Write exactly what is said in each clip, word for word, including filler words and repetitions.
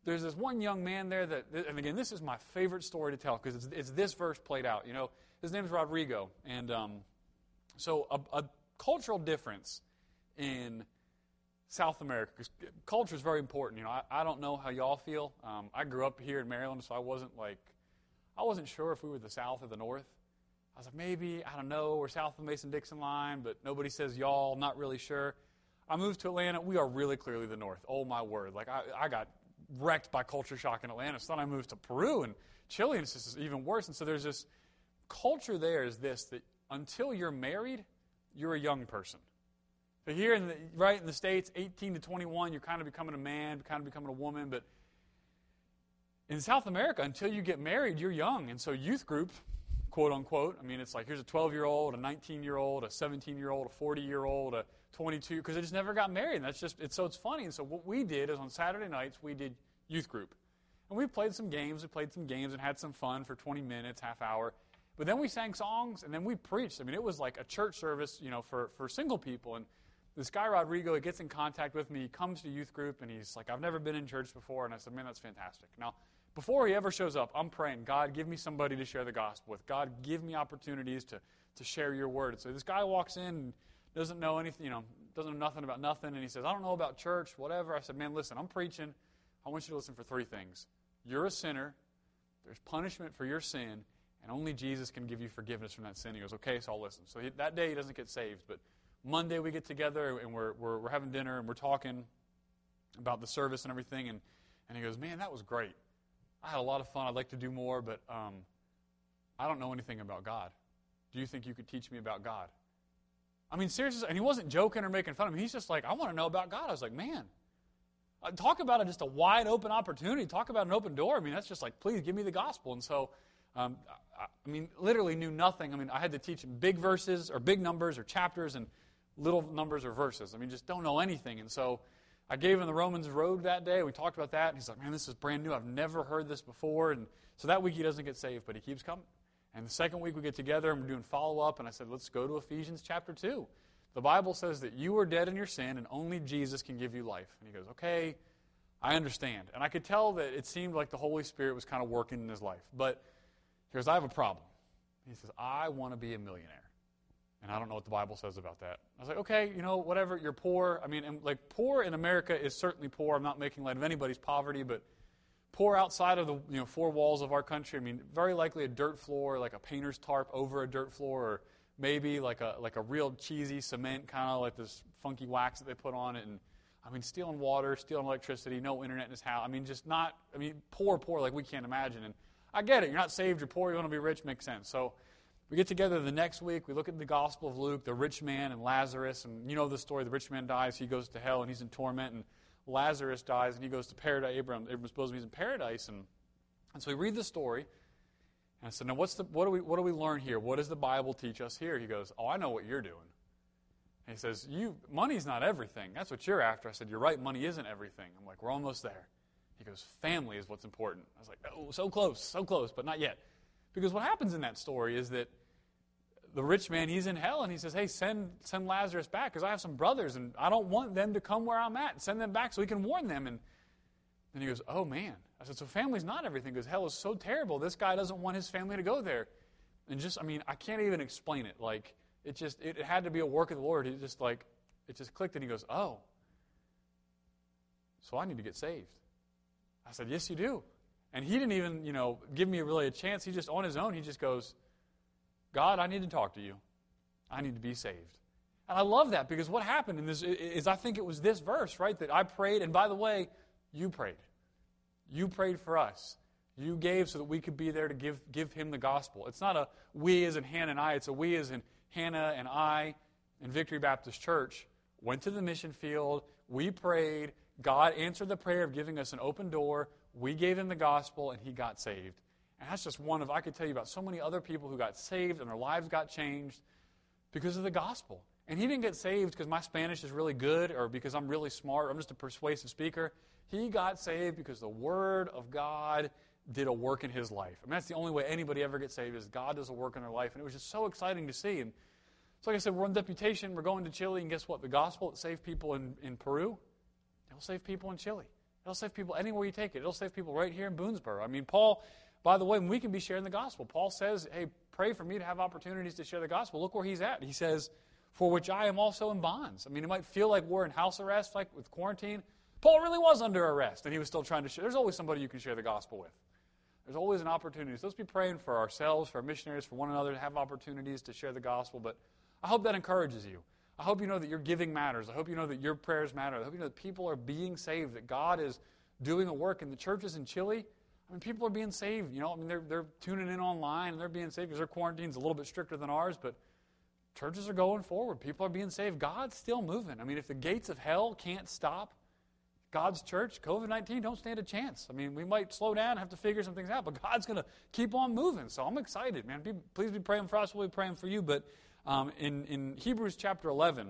there's this one young man there that, and again, this is my favorite story to tell because it's, it's this verse played out. You know, his name's Rodrigo, and um, so a, a cultural difference in South America, because culture is very important. You know, I, I don't know how y'all feel. Um, I grew up here in Maryland, so I wasn't like, I wasn't sure if we were the South or the North. I was like, maybe, I don't know, we're south of the Mason-Dixon line, but nobody says y'all, not really sure. I moved to Atlanta. We are really clearly the North. Oh, my word. Like, I, I got wrecked by culture shock in Atlanta. So then I moved to Peru and Chile, and it's just even worse. And so there's this culture there is this, that until you're married, you're a young person. So here, in the, right in the States, eighteen to twenty-one, you're kind of becoming a man, kind of becoming a woman. But in South America, until you get married, you're young. And so youth group, quote unquote, I mean, it's like here's a twelve-year-old, a nineteen-year-old, a seventeen-year-old, a forty-year-old, a twenty-two, because they just never got married. And that's just, it's so it's funny. And so what we did is on Saturday nights, we did youth group. And we played some games. We played some games and had some fun for twenty minutes, half hour. But then we sang songs, and then we preached. I mean, it was like a church service, you know, for, for single people. And this guy, Rodrigo, he gets in contact with me. He comes to youth group, and he's like, I've never been in church before. And I said, man, that's fantastic. Now, before he ever shows up, I'm praying, God, give me somebody to share the gospel with. God, give me opportunities to, to share your word. So this guy walks in and doesn't know anything, you know, doesn't know nothing about nothing. And he says, I don't know about church, whatever. I said, man, listen, I'm preaching. I want you to listen for three things. You're a sinner. There's punishment for your sin. And only Jesus can give you forgiveness from that sin. He goes, okay, so I'll listen. So he, that day he doesn't get saved. But Monday we get together and we're, we're, we're having dinner and we're talking about the service and everything. And, and he goes, man, that was great. I had a lot of fun. I'd like to do more, but um, I don't know anything about God. Do you think you could teach me about God? I mean, seriously, and he wasn't joking or making fun of me. He's just like, I want to know about God. I was like, man, talk about a, just a wide open opportunity. Talk about an open door. I mean, that's just like, please give me the gospel. And so, um, I, I mean, literally knew nothing. I mean, I had to teach him big verses or big numbers or chapters and little numbers or verses. I mean, just don't know anything. And so I gave him the Romans Road that day. We talked about that. And he's like, man, this is brand new. I've never heard this before. And so that week he doesn't get saved, but he keeps coming. And the second week we get together and we're doing follow-up. And I said, let's go to Ephesians chapter two. The Bible says that you are dead in your sin and only Jesus can give you life. And he goes, okay, I understand. And I could tell that it seemed like the Holy Spirit was kind of working in his life. But he goes, I have a problem. He says, I want to be a millionaire. And I don't know what the Bible says about that. I was like, okay, you know, whatever, you're poor. I mean, and like poor in America is certainly poor. I'm not making light of anybody's poverty, but poor outside of the you know four walls of our country, I mean, very likely a dirt floor, like a painter's tarp over a dirt floor, or maybe like a like a real cheesy cement, kind of like this funky wax that they put on it. And I mean, stealing water, stealing electricity, no internet in his house. I mean, just not, I mean, poor, poor like we can't imagine. And I get it. You're not saved, you're poor, you want to be rich, makes sense. So we get together the next week. We look at the Gospel of Luke, the rich man and Lazarus. And you know the story. The rich man dies. He goes to hell, and he's in torment. And Lazarus dies, and he goes to paradise. Abraham, Abraham supposed to be in paradise. And, and so we read the story. And I said, now what's the, what, do we, what do we learn here? What does the Bible teach us here? He goes, oh, I know what you're doing. And he says, "You money's not everything. That's what you're after." I said, you're right. Money isn't everything. I'm like, we're almost there. He goes, family is what's important. I was like, oh, so close, so close, but not yet. Because what happens in that story is that the rich man, he's in hell, and he says, hey, send send Lazarus back, because I have some brothers, and I don't want them to come where I'm at. Send them back so he can warn them. And then he goes, oh, man. I said, so family's not everything, because hell is so terrible. This guy doesn't want his family to go there. And just, I mean, I can't even explain it. Like, it just, it had to be a work of the Lord. It just, like, it just clicked, and he goes, oh, so I need to get saved. I said, yes, you do. And he didn't even, you know, give me really a chance. He just, on his own, he just goes, God, I need to talk to you. I need to be saved. And I love that, because what happened in this is I think it was this verse, right, that I prayed. And by the way, you prayed. You prayed for us. You gave so that we could be there to give, give him the gospel. It's not a we as in Hannah and I. It's a we as in Hannah and I and Victory Baptist Church went to the mission field. We prayed. God answered the prayer of giving us an open door. We gave him the gospel, and he got saved. And that's just one of, I could tell you about so many other people who got saved and their lives got changed because of the gospel. And he didn't get saved because my Spanish is really good or because I'm really smart or I'm just a persuasive speaker. He got saved because the Word of God did a work in his life. I mean, that's the only way anybody ever gets saved is God does a work in their life. And it was just so exciting to see. And so like I said, we're on deputation. We're going to Chile. And guess what? The gospel that saved people in, in Peru, it will save people in Chile. It'll save people anywhere you take it. It'll save people right here in Boonesboro. I mean, Paul, by the way, when we can be sharing the gospel, Paul says, hey, pray for me to have opportunities to share the gospel. Look where he's at. He says, for which I am also in bonds. I mean, it might feel like we're in house arrest, like with quarantine. Paul really was under arrest, and he was still trying to share. There's always somebody you can share the gospel with. There's always an opportunity. So let's be praying for ourselves, for our missionaries, for one another to have opportunities to share the gospel. But I hope that encourages you. I hope you know that your giving matters. I hope you know that your prayers matter. I hope you know that people are being saved, that God is doing a work in the churches in Chile. I mean, people are being saved. You know, I mean, they're they're tuning in online and they're being saved because their quarantine's a little bit stricter than ours, but churches are going forward. People are being saved. God's still moving. I mean, if the gates of hell can't stop God's church, covid nineteen don't stand a chance. I mean, we might slow down and have to figure some things out, but God's going to keep on moving. So I'm excited, man. Be, please be praying for us. We'll be praying for you. But um, in, in Hebrews chapter eleven,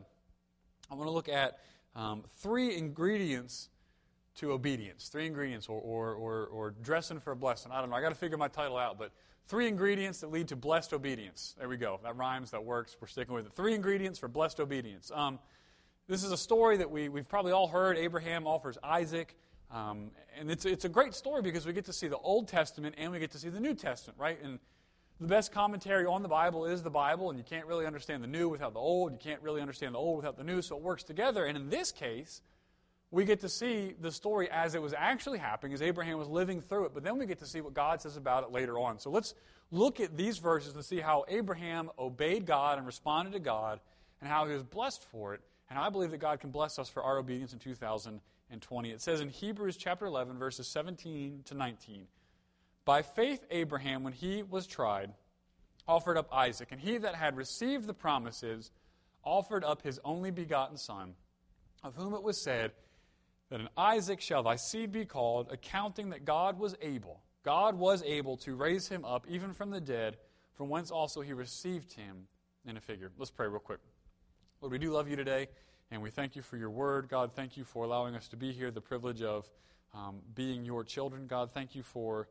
I want to look at um, three ingredients to obedience. Three ingredients, or, or, or, or dressing for a blessing. I don't know. I got to figure my title out, but three ingredients that lead to blessed obedience. There we go. That rhymes. That works. We're sticking with it. Three ingredients for blessed obedience. Um, this is a story that we, we've probably all heard. Abraham offers Isaac. Um, and it's, it's a great story because we get to see the Old Testament and we get to see the New Testament, right? And the best commentary on the Bible is the Bible, and you can't really understand the New without the Old. You can't really understand the Old without the New, so it works together. And in this case, we get to see the story as it was actually happening, as Abraham was living through it, but then we get to see what God says about it later on. So let's look at these verses and see how Abraham obeyed God and responded to God and how he was blessed for it. And I believe that God can bless us for our obedience in two thousand twenty. It says in Hebrews chapter eleven, verses seventeen to nineteen, by faith Abraham, when he was tried, offered up Isaac, and he that had received the promises offered up his only begotten son, of whom it was said, that in Isaac shall thy seed be called, accounting that God was able, God was able to raise him up even from the dead, from whence also he received him in a figure. Let's pray real quick. Lord, we do love you today, and we thank you for your word. God, thank you for allowing us to be here, the privilege of um, being your children. God, thank you for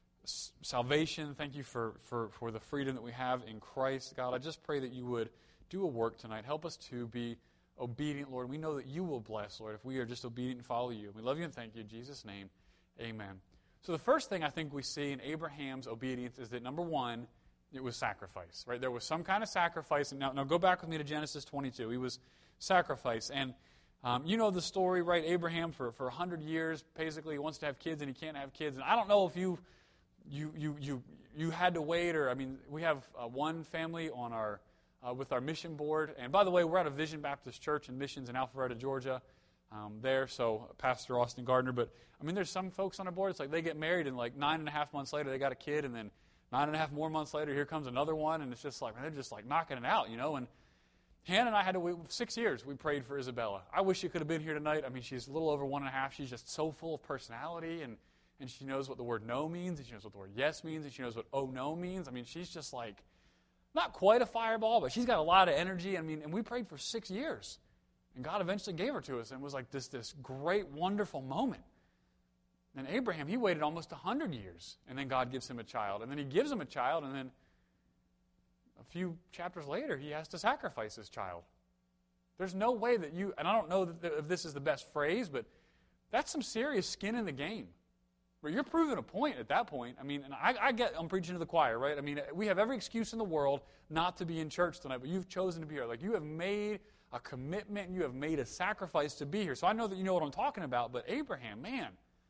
s- salvation. Thank you for, for, for the freedom that we have in Christ. God, I just pray that you would do a work tonight. Help us to be obedient, Lord. We know that you will bless, Lord, if we are just obedient and follow you. We love you and thank you. In Jesus' name, amen. So the first thing I think we see in Abraham's obedience is that, number one, it was sacrifice, right? There was some kind of sacrifice. And now, now go back with me to Genesis twenty-two. He was sacrificed. And um, you know the story, right? Abraham, for, for one hundred years, basically, wants to have kids, and he can't have kids. And I don't know if you you you you, you had to wait, or, I mean, we have uh, one family on our Uh, with our mission board. And by the way, we're at a Vision Baptist Church in Missions in Alpharetta, Georgia, um, there, so Pastor Austin Gardner. But, I mean, there's some folks on our board, it's like they get married, and like nine and a half months later, they got a kid, and then nine and a half more months later, here comes another one, and it's just like, man, they're just like knocking it out, you know. And Hannah and I had to wait six years. We prayed for Isabella. I wish she could have been here tonight. I mean, she's a little over one and a half. She's just so full of personality, and, and she knows what the word no means, and she knows what the word yes means, and she knows what oh no means. I mean, she's just like, not quite a fireball, but she's got a lot of energy. I mean, and we prayed for six years. And God eventually gave her to us, and it was like this, this great, wonderful moment. And Abraham, he waited almost one hundred years, and then God gives him a child. And then he gives him a child, and then a few chapters later, he has to sacrifice his child. There's no way that you, and I don't know if this is the best phrase, but that's some serious skin in the game. Where you're proving a point at that point. I mean, and I, I get, I'm preaching to the choir, right? I mean, we have every excuse in the world not to be in church tonight, but you've chosen to be here. Like, you have made a commitment, and you have made a sacrifice to be here. So I know that you know what I'm talking about, but Abraham, man,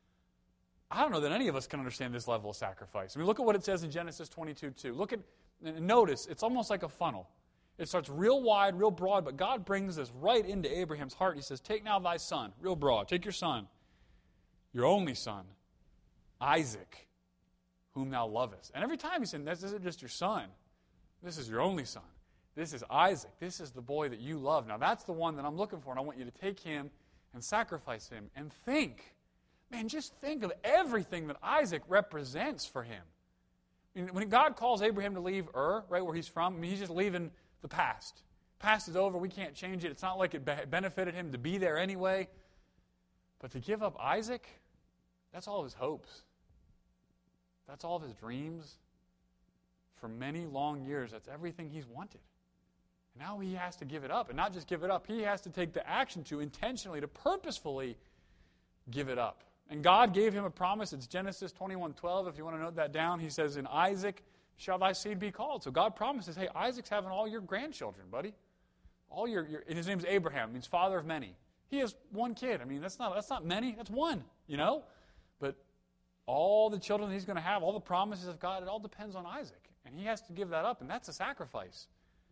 I don't know that any of us can understand this level of sacrifice. I mean, look at what it says in Genesis twenty-two two. Look at, and notice, it's almost like a funnel. It starts real wide, real broad, but God brings this right into Abraham's heart. He says, take now thy son, real broad, take your son, your only son, Isaac, whom thou lovest. And every time he said, this isn't just your son. This is your only son. This is Isaac. This is the boy that you love. Now that's the one that I'm looking for, and I want you to take him and sacrifice him. And think, man, just think of everything that Isaac represents for him. I mean, when God calls Abraham to leave Ur, right where he's from, I mean, he's just leaving the past. Past is over. We can't change it. It's not like it be- benefited him to be there anyway. But to give up Isaac, that's all of his hopes. That's all of his dreams. For many long years, that's everything he's wanted. And now he has to give it up. And not just give it up, he has to take the action to intentionally, to purposefully give it up. And God gave him a promise. It's Genesis twenty-one twelve. If you want to note that down, he says, in Isaac shall thy seed be called. So God promises, hey, Isaac's having all your grandchildren, buddy. All your, your and his name's Abraham, means father of many. He has one kid. I mean, that's not that's not many, that's one, you know? But all the children he's going to have, all the promises of God, it all depends on Isaac. And he has to give that up, and that's a sacrifice.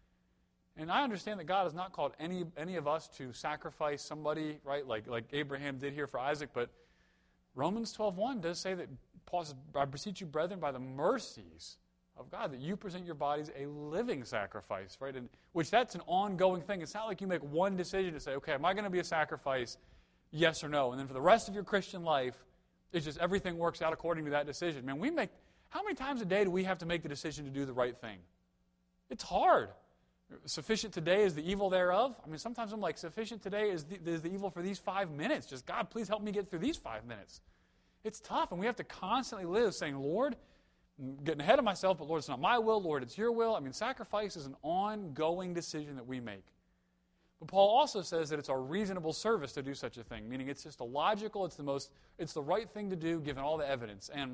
And I understand that God has not called any any of us to sacrifice somebody, right, like, like Abraham did here for Isaac, but Romans twelve one does say that Paul says, I beseech you, brethren, by the mercies of God, that you present your bodies a living sacrifice, right? And which that's an ongoing thing. It's not like you make one decision to say, okay, am I going to be a sacrifice, yes or no? And then for the rest of your Christian life, it's just everything works out according to that decision. Man, we make, how many times a day do we have to make the decision to do the right thing? It's hard. Sufficient today is the evil thereof. I mean, sometimes I'm like, sufficient today is the, is the evil for these five minutes. Just, God, please help me get through these five minutes. It's tough, and we have to constantly live saying, Lord, I'm getting ahead of myself, but Lord, it's not my will. Lord, it's your will. I mean, sacrifice is an ongoing decision that we make. But Paul also says that it's our reasonable service to do such a thing, meaning it's just a logical, it's the most, it's the right thing to do given all the evidence. And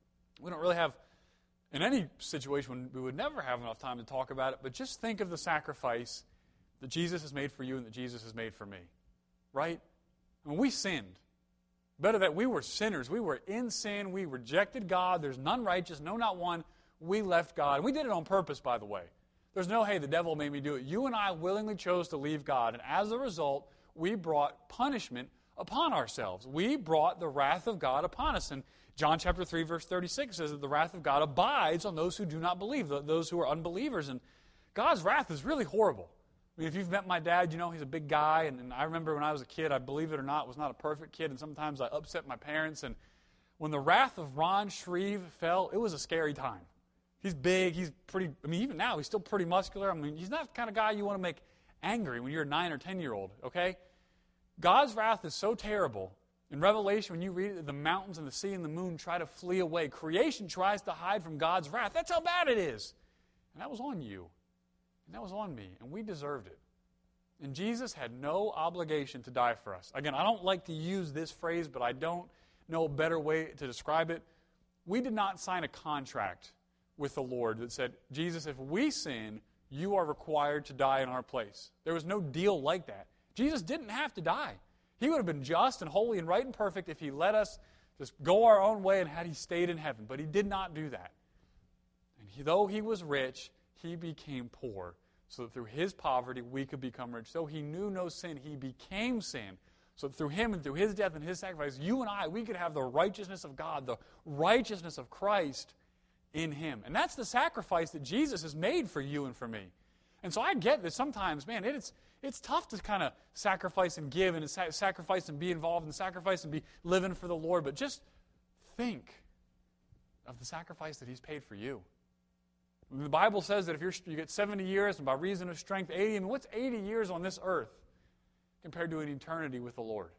we don't really have, in any situation, we would never have enough time to talk about it, but just think of the sacrifice that Jesus has made for you and that Jesus has made for me, right? I mean, we sinned. Better that we were sinners. We were in sin. We rejected God. There's none righteous, no, not one. We left God. And we did it on purpose, by the way. There's no, hey, the devil made me do it. You and I willingly chose to leave God. And as a result, we brought punishment upon ourselves. We brought the wrath of God upon us. And John chapter three, verse thirty-six says that the wrath of God abides on those who do not believe, those who are unbelievers. And God's wrath is really horrible. I mean, if you've met my dad, you know he's a big guy, and, and I remember when I was a kid, I believe it or not, was not a perfect kid, and sometimes I upset my parents. And when the wrath of Ron Shreve fell, it was a scary time. He's big, he's pretty, I mean, even now, he's still pretty muscular. I mean, he's not the kind of guy you want to make angry when you're a nine or ten-year-old, okay? God's wrath is so terrible. In Revelation, when you read it, the mountains and the sea and the moon try to flee away. Creation tries to hide from God's wrath. That's how bad it is. And that was on you. And that was on me, and we deserved it. And Jesus had no obligation to die for us. Again, I don't like to use this phrase, but I don't know a better way to describe it. We did not sign a contract with the Lord that said, Jesus, if we sin, you are required to die in our place. There was no deal like that. Jesus didn't have to die. He would have been just and holy and right and perfect if he let us just go our own way and had he stayed in heaven. But he did not do that. And he, though he was rich, he became poor, so that through his poverty we could become rich. Though he knew no sin, he became sin. So that through him and through his death and his sacrifice, you and I, we could have the righteousness of God, the righteousness of Christ in him. And that's the sacrifice that Jesus has made for you and for me. And so I get that sometimes, man, it, it's it's tough to kind of sacrifice and give and sa- sacrifice and be involved and sacrifice and be living for the Lord. But just think of the sacrifice that he's paid for you. The Bible says that if you're, you get seventy years, and by reason of strength, eighty, I mean, what's eighty years on this earth compared to an eternity with the Lord?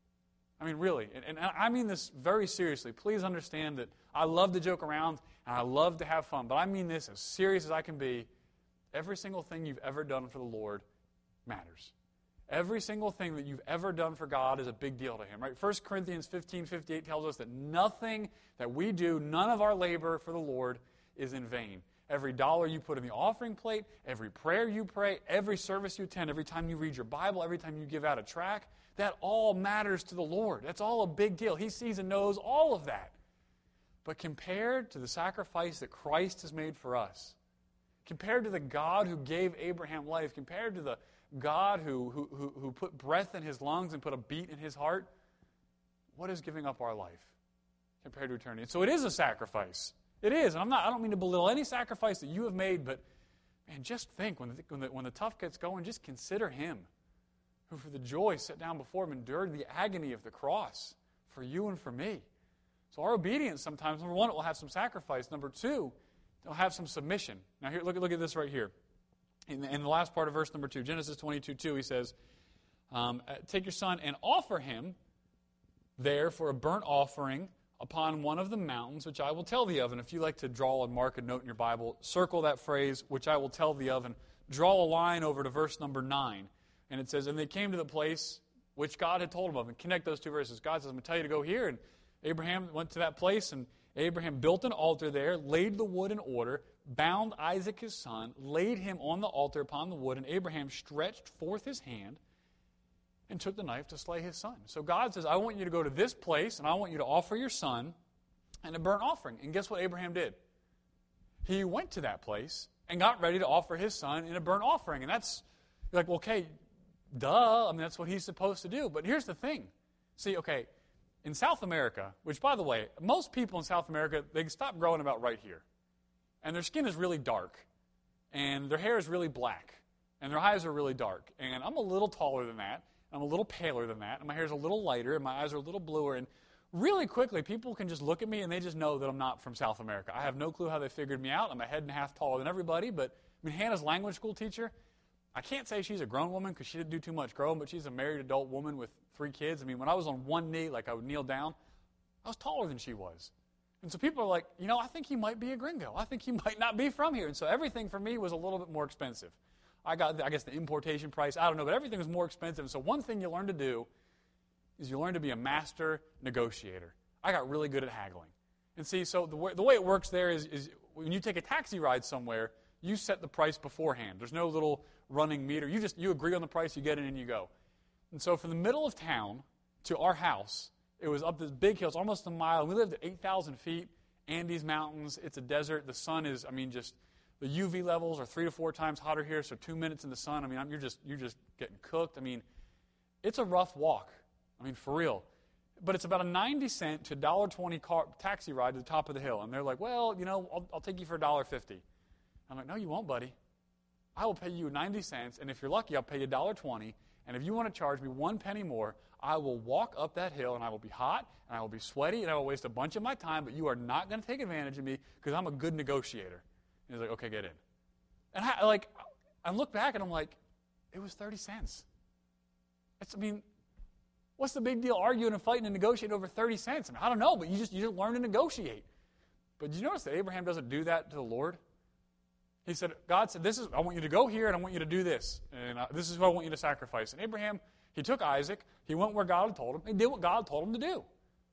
I mean, really, and, and I mean this very seriously. Please understand that I love to joke around, and I love to have fun, but I mean this as serious as I can be. Every single thing you've ever done for the Lord matters. Every single thing that you've ever done for God is a big deal to him, right? First Corinthians fifteen fifty-eight tells us that nothing that we do, none of our labor for the Lord is in vain. Every dollar you put in the offering plate, every prayer you pray, every service you attend, every time you read your Bible, every time you give out a tract, that all matters to the Lord. That's all a big deal. He sees and knows all of that. But compared to the sacrifice that Christ has made for us, compared to the God who gave Abraham life, compared to the God who, who, who, who put breath in his lungs and put a beat in his heart, what is giving up our life compared to eternity? So it is a sacrifice. It is, and I'm not. I don't mean to belittle any sacrifice that you have made, but man, just think when the, when the, when the tough gets going, just consider him, who for the joy set down before him endured the agony of the cross for you and for me. So our obedience sometimes, number one, it will have some sacrifice. Number two, it'll have some submission. Now here, look, look at this right here. In the, in the last part of verse number two, Genesis twenty-two two, he says, um, take your son and offer him there for a burnt offering upon one of the mountains, which I will tell thee of. And if you like to draw and mark a note in your Bible, circle that phrase, which I will tell thee of, and draw a line over to verse number nine. And it says, and they came to the place which God had told him of, and connect those two verses. God says, I'm going to tell you to go here, and Abraham went to that place, and Abraham built an altar there, laid the wood in order, bound Isaac his son, laid him on the altar upon the wood, and Abraham stretched forth his hand and took the knife to slay his son. So God says, I want you to go to this place, and I want you to offer your son and a burnt offering. And guess what Abraham did? He went to that place and got ready to offer his son in a burnt offering. And that's, you're like, well, okay, duh. I mean, that's what he's supposed to do. But here's the thing. See, okay, in South America, which, by the way, most people in South America, they stop growing about right here. And their skin is really dark. And their hair is really black. And their eyes are really dark. And I'm a little taller than that. I'm a little paler than that. And my hair is a little lighter. And my eyes are a little bluer. And really quickly, people can just look at me and they just know that I'm not from South America. I have no clue how they figured me out. I'm a head and a half taller than everybody. But, I mean, Hannah's language school teacher, I can't say she's a grown woman because she didn't do too much growing, but she's a married adult woman with three kids. I mean, when I was on one knee, like I would kneel down, I was taller than she was. And so people are like, you know, I think he might be a gringo. I think he might not be from here. And so everything for me was a little bit more expensive. I got, I guess, the importation price. I don't know, but everything was more expensive. And so one thing you learn to do is you learn to be a master negotiator. I got really good at haggling. And see, so the way, the way it works there is, is when you take a taxi ride somewhere, you set the price beforehand. There's no little running meter. You just you agree on the price, you get it, and you go. And so from the middle of town to our house, it was up this big hill. It's almost a mile. We lived at eight thousand feet, Andes Mountains. It's a desert. The sun is, I mean, just the U V levels are three to four times hotter here, so two minutes in the sun, I mean, I'm, you're just you're just getting cooked. I mean, it's a rough walk. I mean, for real. But it's about a ninety cent to one dollar twenty car, taxi ride to the top of the hill. And they're like, well, you know, I'll, I'll take you for one dollar fifty. I'm like, no, you won't, buddy. I will pay you ninety cents, and if you're lucky, I'll pay you one dollar twenty. And if you want to charge me one penny more, I will walk up that hill, and I will be hot, and I will be sweaty, and I will waste a bunch of my time, but you are not going to take advantage of me because I'm a good negotiator. And he's like, okay, get in. And I, like, I look back, and I'm like, it was thirty cents. It's, I mean, what's the big deal arguing and fighting and negotiating over thirty cents? I mean, I don't know, but you just, you just learn to negotiate. But did you notice that Abraham doesn't do that to the Lord? He said, God said, "This is I want you to go here, and I want you to do this. And uh, this is what I want you to sacrifice." And Abraham, he took Isaac. He went where God had told him. He did what God told him to do.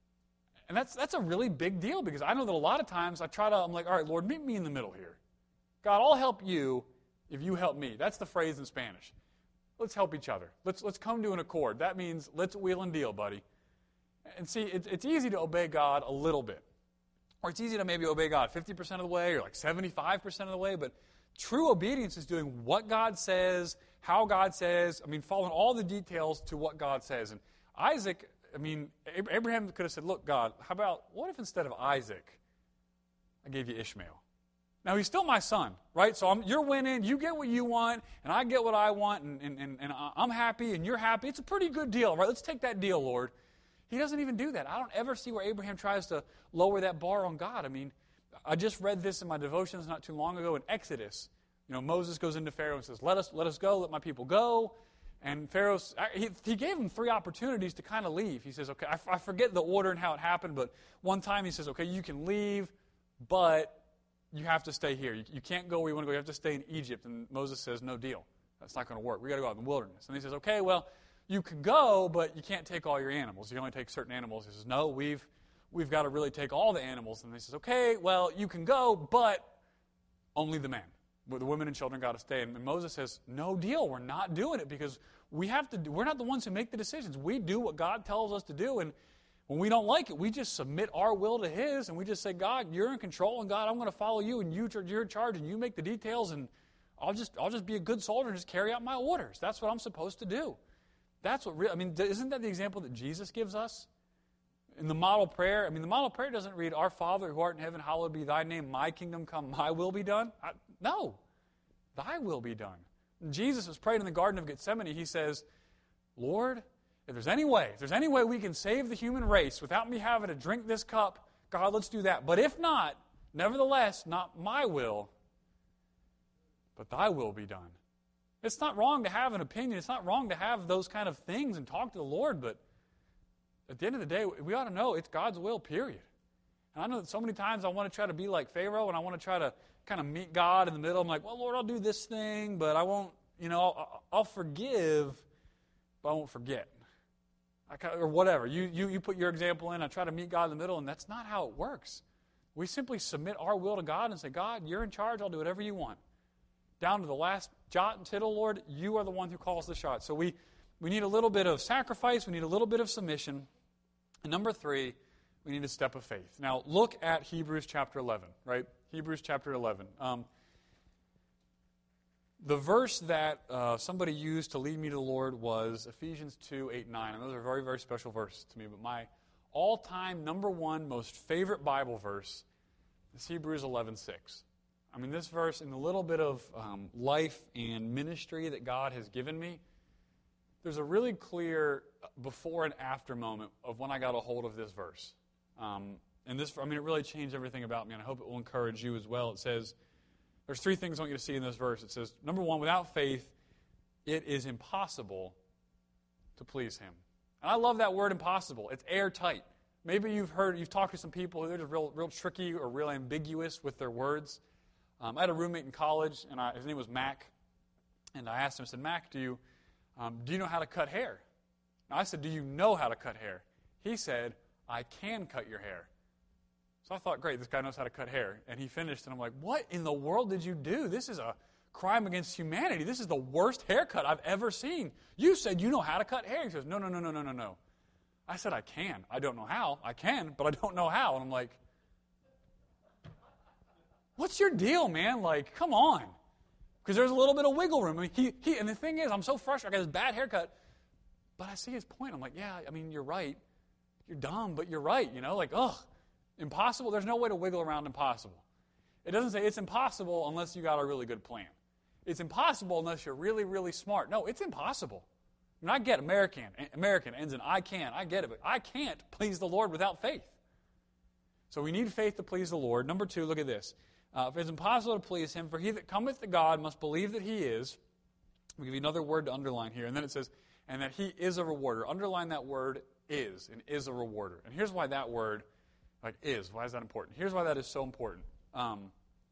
And that's that's a really big deal because I know that a lot of times I try to, I'm like, all right, Lord, meet me in the middle here. God, I'll help you if you help me. That's the phrase in Spanish. Let's help each other. Let's let's come to an accord. That means let's wheel and deal, buddy. And see, it, it's easy to obey God a little bit. Or it's easy to maybe obey God fifty percent of the way or like seventy-five percent of the way, but true obedience is doing what God says, how God says, I mean, following all the details to what God says. And Isaac, I mean, Abraham could have said, look, God, how about, what if instead of Isaac, I gave you Ishmael? Now, he's still my son, right? So I'm, you're winning, you get what you want, and I get what I want, and, and, and, and I'm happy, and you're happy. It's a pretty good deal, right? Let's take that deal, Lord. He doesn't even do that. I don't ever see where Abraham tries to lower that bar on God. I mean, I just read this in my devotions not too long ago in Exodus. You know, Moses goes into Pharaoh and says, let us let us go, let my people go. And Pharaoh, he, he gave him three opportunities to kind of leave. He says, okay, I, I forget the order and how it happened, but one time he says, okay, you can leave, but you have to stay here. You, you can't go where you want to go. You have to stay in Egypt. And Moses says, no deal. That's not going to work. We've got to go out in the wilderness. And he says, okay, well, you can go, but you can't take all your animals. You can only take certain animals. He says, no, we've we've got to really take all the animals. And he says, okay, well, you can go, but only the men. The women and children got to stay. And Moses says, no deal. We're not doing it because we have to. Do, we're not the ones who make the decisions. We do what God tells us to do. And when we don't like it, we just submit our will to His, and we just say, God, you're in control, and God, I'm going to follow you, and you, you're in charge, and you make the details, and I'll just I'll just be a good soldier and just carry out my orders. That's what I'm supposed to do. That's what, I mean, isn't that the example that Jesus gives us? In the model prayer, I mean, the model prayer doesn't read, Our Father who art in heaven, hallowed be thy name, my kingdom come, my will be done. I, no, thy will be done. When Jesus was praying in the Garden of Gethsemane, he says, Lord, if there's any way, if there's any way we can save the human race without me having to drink this cup, God, let's do that. But if not, nevertheless, not my will, but thy will be done. It's not wrong to have an opinion. It's not wrong to have those kind of things and talk to the Lord, but at the end of the day, we ought to know it's God's will, period. And I know that so many times I want to try to be like Pharaoh, and I want to try to kind of meet God in the middle. I'm like, well, Lord, I'll do this thing, but I won't, you know, I'll, I'll forgive, but I won't forget. I, or whatever. You, you, you put your example in, I try to meet God in the middle, and that's not how it works. We simply submit our will to God and say, God, you're in charge, I'll do whatever you want. Down to the last jot and tittle, Lord, you are the one who calls the shots. So we, we need a little bit of sacrifice, we need a little bit of submission. And number three, we need a step of faith. Now, look at Hebrews chapter eleven, right? Hebrews chapter eleven. Um, the verse that uh, somebody used to lead me to the Lord was Ephesians two, eight, nine. And those are very, very special verses to me. But my all-time number one most favorite Bible verse is Hebrews eleven, six. I mean, this verse, in the little bit of um, life and ministry that God has given me, there's a really clear before and after moment of when I got a hold of this verse. Um, and this, I mean, it really changed everything about me, and I hope it will encourage you as well. It says, there's three things I want you to see in this verse. It says, number one, without faith, it is impossible to please Him. And I love that word impossible. It's airtight. Maybe you've heard, you've talked to some people who are just real, real tricky or real ambiguous with their words. Um, I had a roommate in college, and I, his name was Mac. And I asked him, I said, Mac, do you, um, do you know how to cut hair? And I said, do you know how to cut hair? He said, I can cut your hair. So I thought, great, this guy knows how to cut hair. And he finished, and I'm like, what in the world did you do? This is a crime against humanity. This is the worst haircut I've ever seen. You said you know how to cut hair. He says, no, no, no, no, no, no, no. I said, I can. I don't know how. I can, but I don't know how. And I'm like, what's your deal, man? Like, come on. Because there's a little bit of wiggle room. I mean, he, he, and the thing is, I'm so frustrated. I got this bad haircut. But I see his point. I'm like, yeah, I mean, you're right. You're dumb, but you're right. You know, like, ugh, impossible. There's no way to wiggle around impossible. It doesn't say it's impossible unless you got a really good plan. It's impossible unless you're really, really smart. No, it's impossible. I mean, I get American. American ends in I can. I get it, but I can't please the Lord without faith. So we need faith to please the Lord. Number two, look at this. Uh, if it's impossible to please Him, for he that cometh to God must believe that He is. We'll give you another word to underline here. And then it says, and that He is a rewarder. Underline that word is, and is a rewarder. And here's why that word, like is, why is that important? Here's why that is so important. Um,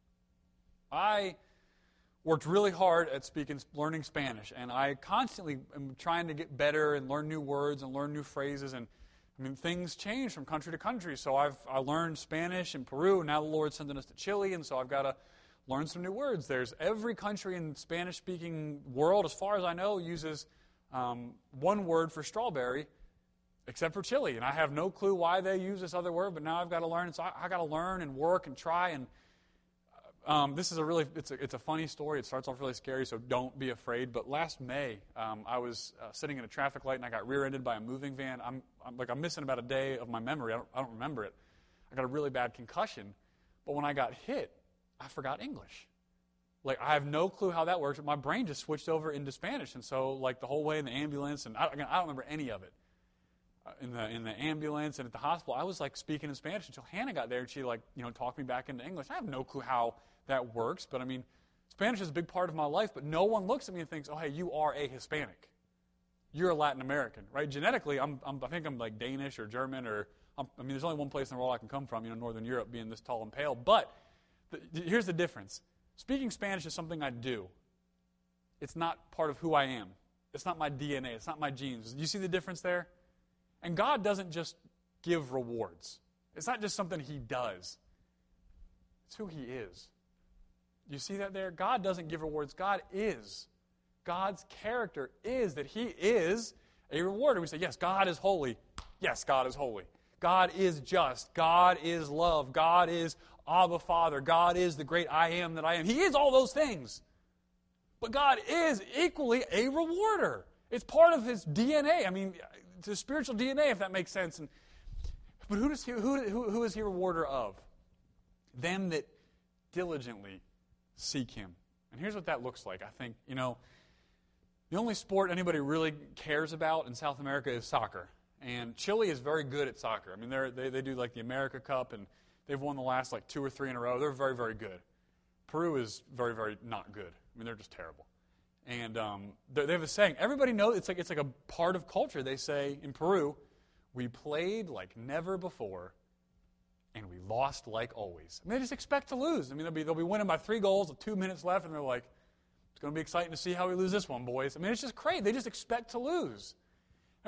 I worked really hard at speaking, learning Spanish, and I constantly am trying to get better and learn new words and learn new phrases. And I mean, things change from country to country. So I've I learned Spanish in Peru, and now the Lord's sending us to Chile, and so I've got to learn some new words. There's every country in the Spanish-speaking world, as far as I know, uses um, one word for strawberry, except for Chile. And I have no clue why they use this other word, but now I've got to learn. And so I, I got to learn and work and try. And um, this is a really, it's a, it's a funny story. It starts off really scary, so don't be afraid. But last May, um, I was uh, sitting in a traffic light, and I got rear-ended by a moving van. I'm, I'm like, I'm missing about a day of my memory. I don't, I don't remember it. I got a really bad concussion. But when I got hit, I forgot English. Like, I have no clue how that works, but my brain just switched over into Spanish. And so, like, the whole way in the ambulance, and I, again, I don't remember any of it. Uh, in the in the ambulance and at the hospital, I was, like, speaking in Spanish until Hannah got there, and she, like, you know, talked me back into English. I have no clue how that works, but, I mean, Spanish is a big part of my life, but no one looks at me and thinks, oh, hey, you are a Hispanic. You're a Latin American, right? Genetically, I'm, I'm I think I'm, like, Danish or German, or, I'm, I mean, there's only one place in the world I can come from, you know, Northern Europe being this tall and pale, but the, here's the difference. Speaking Spanish is something I do. It's not part of who I am. It's not my D N A. It's not my genes. You see the difference there? And God doesn't just give rewards. It's not just something He does. It's who He is. You see that there? God doesn't give rewards. God is. God's character is that He is a rewarder. We say, yes, God is holy. Yes, God is holy. God is just. God is love. God is Abba Father. God is the great I am that I am. He is all those things. But God is equally a rewarder. It's part of His D N A. I mean, it's His spiritual D N A, if that makes sense. And, but who, does he, who, who, who is He a rewarder of? Them that diligently seek Him. And here's what that looks like. I think, you know, the only sport anybody really cares about in South America is soccer. And Chile is very good at soccer. I mean, they're, they they do like the America Cup, and they've won the last like two or three in a row. They're very, very good. Peru is very, very not good. I mean, they're just terrible. And um, they have a saying. Everybody knows it's like it's like a part of culture. They say in Peru, we played like never before, and we lost like always. I mean, they just expect to lose. I mean, they'll be they'll be winning by three goals with two minutes left, and they're like, it's going to be exciting to see how we lose this one, boys. I mean, it's just crazy. They just expect to lose.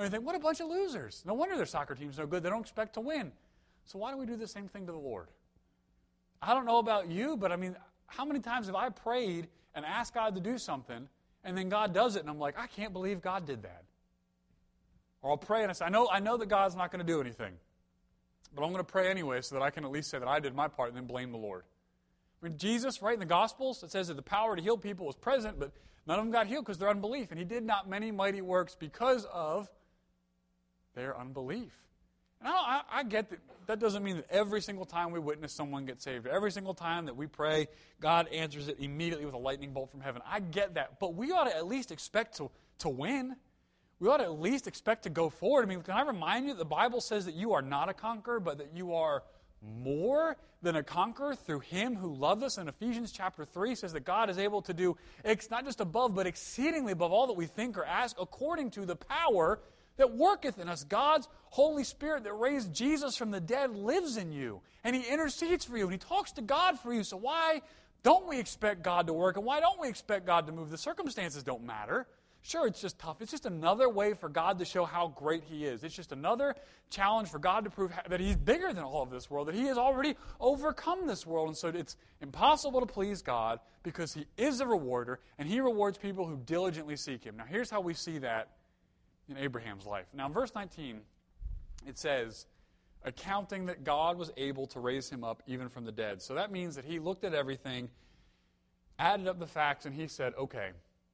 And we think, what a bunch of losers. No wonder their soccer team's no good. They don't expect to win. So why don't we do the same thing to the Lord? I don't know about you, but I mean, how many times have I prayed and asked God to do something, and then God does it, and I'm like, I can't believe God did that. Or I'll pray and I say, I know, I know that God's not going to do anything, but I'm going to pray anyway so that I can at least say that I did my part and then blame the Lord. I mean, Jesus, right in the Gospels, it says that the power to heal people was present, but none of them got healed because of their unbelief. And he did not many mighty works because of their unbelief. And I, I, I get that that doesn't mean that every single time we witness someone get saved, every single time that we pray, God answers it immediately with a lightning bolt from heaven. I get that. But we ought to at least expect to, to win. We ought to at least expect to go forward. I mean, can I remind you that the Bible says that you are not a conqueror, but that you are more than a conqueror through Him who loved us? In Ephesians chapter three says that God is able to do ex- not just above, but exceedingly above all that we think or ask, according to the power that worketh in us. God's Holy Spirit that raised Jesus from the dead lives in you, and He intercedes for you, and He talks to God for you. So why don't we expect God to work, and why don't we expect God to move? The circumstances don't matter. Sure, it's just tough. It's just another way for God to show how great He is. It's just another challenge for God to prove that He's bigger than all of this world, that He has already overcome this world. And so it's impossible to please God because He is a rewarder, and He rewards people who diligently seek Him. Now, here's how we see that in Abraham's life. Now, in verse nineteen, it says, accounting that God was able to raise him up even from the dead. So that means that he looked at everything, added up the facts, and he said, okay,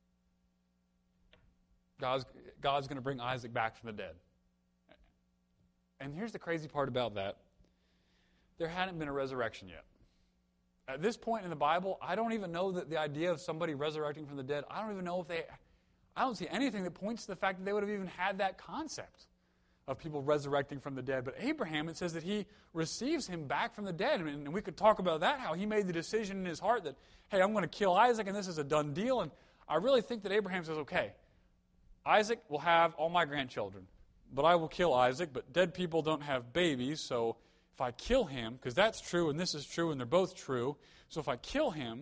God's, God's going to bring Isaac back from the dead. And here's the crazy part about that. There hadn't been a resurrection yet. At this point in the Bible, I don't even know that the idea of somebody resurrecting from the dead, I don't even know if they, I don't see anything that points to the fact that they would have even had that concept of people resurrecting from the dead. But Abraham, it says that he receives him back from the dead. And we could talk about that, how he made the decision in his heart that, hey, I'm going to kill Isaac, and this is a done deal. And I really think that Abraham says, okay, Isaac will have all my grandchildren, but I will kill Isaac, but dead people don't have babies, so if I kill him, because that's true and this is true and they're both true, so if I kill him,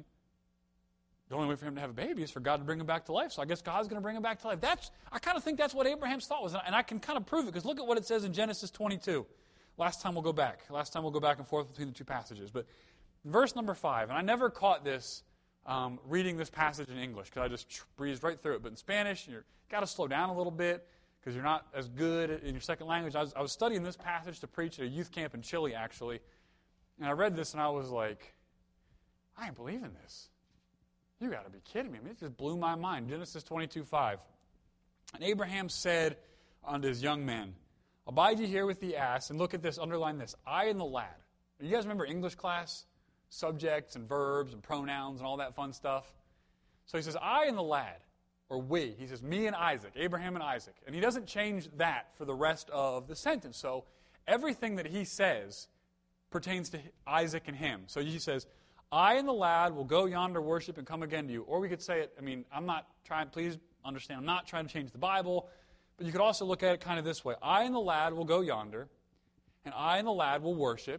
the only way for him to have a baby is for God to bring him back to life, so I guess God's going to bring him back to life. That's I kind of think that's what Abraham's thought was, and I can kind of prove it, because look at what it says in Genesis twenty-two. Last time we'll go back. Last time we'll go back and forth between the two passages. But verse number five, and I never caught this um, reading this passage in English, because I just breezed right through it, but in Spanish, you've got to slow down a little bit, because you're not as good in your second language. I was, I was studying this passage to preach at a youth camp in Chile, actually, and I read this and I was like, I ain't believing this. You got to be kidding me. I mean, it just blew my mind. Genesis twenty-two five. And Abraham said unto his young men, abide ye here with the ass, and look at this, underline this, I and the lad. You guys remember English class? Subjects and verbs and pronouns and all that fun stuff. So he says, I and the lad, or we. He says, me and Isaac, Abraham and Isaac. And he doesn't change that for the rest of the sentence. So everything that he says pertains to Isaac and him. So he says, I and the lad will go yonder worship and come again to you. Or we could say it, I mean, I'm not trying, please understand, I'm not trying to change the Bible, but you could also look at it kind of this way. I and the lad will go yonder, and I and the lad will worship,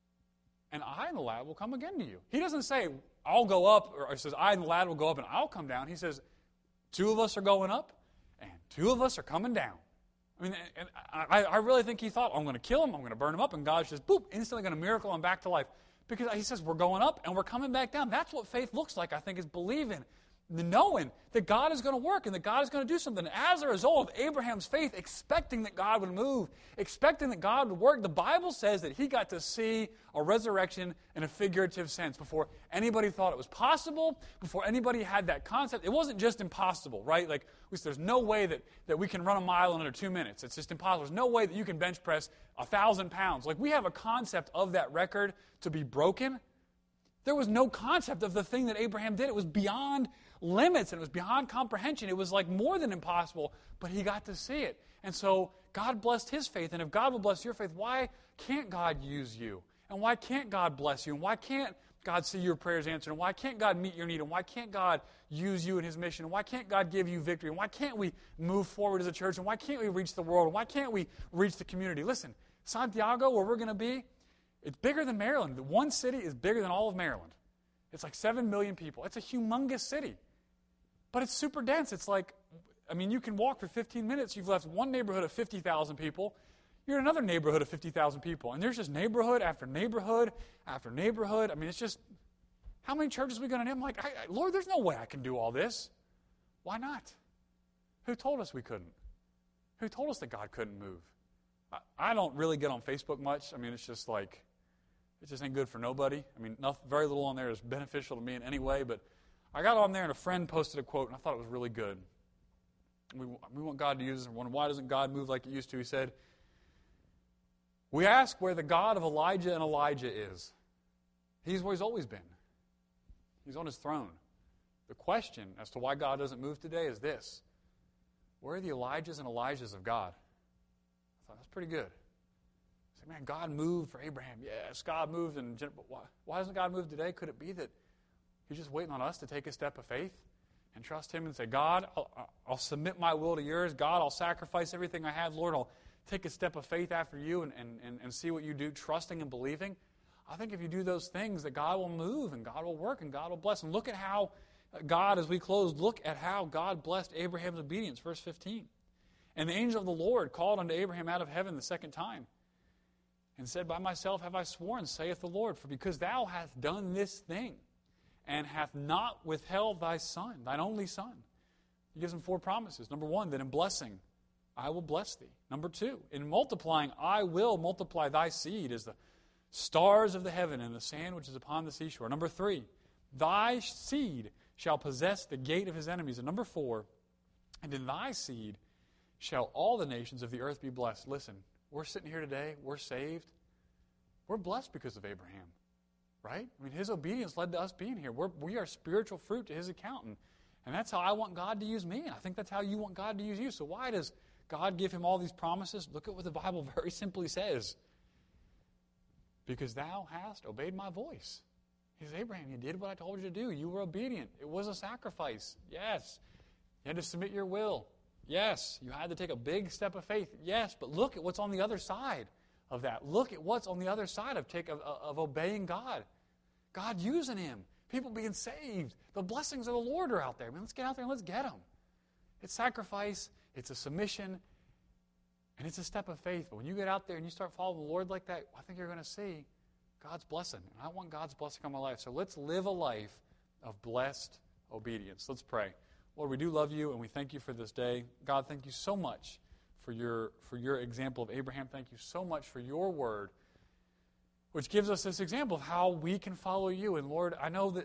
and I and the lad will come again to you. He doesn't say, I'll go up, or he says, I and the lad will go up and I'll come down. He says, two of us are going up, and two of us are coming down. I mean, and I, I really think he thought, I'm going to kill him, I'm going to burn him up, and God's just, boop, instantly going to miracle him back to life. Because he says, we're going up and we're coming back down. That's what faith looks like, I think, is believing, knowing that God is going to work and that God is going to do something. As a result of Abraham's faith, expecting that God would move, expecting that God would work, the Bible says that he got to see a resurrection in a figurative sense before anybody thought it was possible, before anybody had that concept. It wasn't just impossible, right? Like, there's no way that, that we can run a mile in under two minutes. It's just impossible. There's no way that you can bench press a thousand pounds. Like, we have a concept of that record to be broken. There was no concept of the thing that Abraham did. It was beyond limits, and it was beyond comprehension. It was like more than impossible, but he got to see it. And so God blessed his faith, and if God will bless your faith, why can't God use you? And why can't God bless you? And why can't God see your prayers answered? And why can't God meet your need? And why can't God use you in his mission? And why can't God give you victory? And why can't we move forward as a church? And why can't we reach the world? And why can't we reach the community? Listen, Santiago, where we're going to be, it's bigger than Maryland. The one city is bigger than all of Maryland. It's like seven million people. It's a humongous city. But it's super dense. It's like, I mean, you can walk for fifteen minutes. You've left one neighborhood of fifty thousand people. You're in another neighborhood of fifty thousand people. And there's just neighborhood after neighborhood after neighborhood. I mean, it's just, how many churches are we going to name? I'm like, I, I, Lord, there's no way I can do all this. Why not? Who told us we couldn't? Who told us that God couldn't move? I, I don't really get on Facebook much. I mean, it's just like, it just ain't good for nobody. I mean, nothing, very little on there is beneficial to me in any way. But I got on there and a friend posted a quote, and I thought it was really good. We, we want God to use this. And why doesn't God move like He used to? He said, we ask where the God of Elijah and Elijah is. He's where He's always been. He's on His throne. The question as to why God doesn't move today is this. Where are the Elijahs and Elijahs of God? I thought, that's pretty good. I said, man, God moved for Abraham. Yes, God moved. And but why, why doesn't God move today? Could it be that He's just waiting on us to take a step of faith and trust Him and say, God, I'll, I'll submit my will to yours. God, I'll sacrifice everything I have. Lord, I'll take a step of faith after you and, and, and see what you do, trusting and believing. I think if you do those things, that God will move and God will work and God will bless. And look at how God, as we close, look at how God blessed Abraham's obedience. Verse fifteen. And the angel of the Lord called unto Abraham out of heaven the second time and said, by myself have I sworn, saith the Lord, for because thou hast done this thing and hath not withheld thy son, thine only son. He gives him four promises. Number one, that in blessing I will bless thee. Number two, in multiplying, I will multiply thy seed as the stars of the heaven and the sand which is upon the seashore. Number three, thy seed shall possess the gate of his enemies. And number four, and in thy seed shall all the nations of the earth be blessed. Listen, we're sitting here today, we're saved. We're blessed because of Abraham, right? I mean, his obedience led to us being here. We're, we are spiritual fruit to his account. And, and that's how I want God to use me. And I think that's how you want God to use you. So why does God give him all these promises? Look at what the Bible very simply says. Because thou hast obeyed my voice. He says, Abraham, you did what I told you to do. You were obedient. It was a sacrifice. Yes. You had to submit your will. Yes. You had to take a big step of faith. Yes. But look at what's on the other side of that. Look at what's on the other side of, take, of, of obeying God. God using him. People being saved. The blessings of the Lord are out there. I mean, let's get out there and let's get them. It's sacrifice. It's a submission. And it's a step of faith. But when you get out there and you start following the Lord like that, I think you're going to see God's blessing. And I want God's blessing on my life. So let's live a life of blessed obedience. Let's pray. Lord, we do love you and we thank you for this day. God, thank you so much for your, for your example of Abraham. Thank you so much for your word, which gives us this example of how we can follow you. And Lord, I know that